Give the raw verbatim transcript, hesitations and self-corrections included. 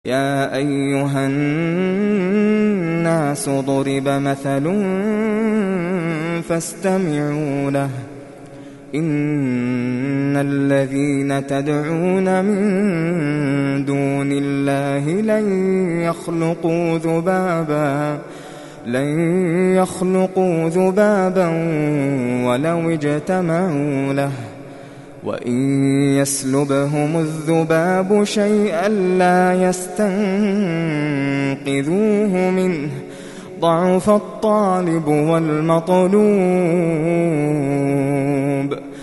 يا أيها الناس ضرب مثل فاستمعوا له إن الذين تدعون من دون الله لن يخلقوا ذبابا لن يخلقوا ذبابا ولو اجتمعوا له وإن يسلبهم الذباب شيئا لا يستنقذوه منه ضعف الطالب والمطلوب